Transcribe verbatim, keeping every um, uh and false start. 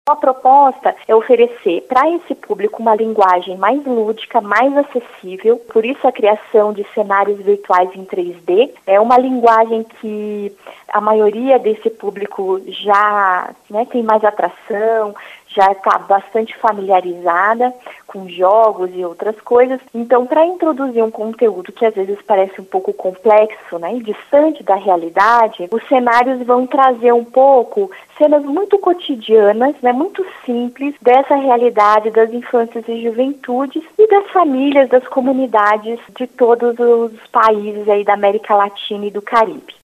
A proposta é oferecer para esse público uma linguagem mais lúdica, mais acessível, por isso a criação de cenários virtuais em três D. É uma linguagem que a maioria desse público já, né, tem mais atração, já está bastante familiarizada com jogos e outras coisas. Então, para introduzir um conteúdo que às vezes parece um pouco complexo, né, e distante da realidade, os cenários vão trazer um pouco cenas muito cotidianas, né, muito simples dessa realidade das infâncias e juventudes e das famílias, das comunidades de todos os países aí da América Latina e do Caribe.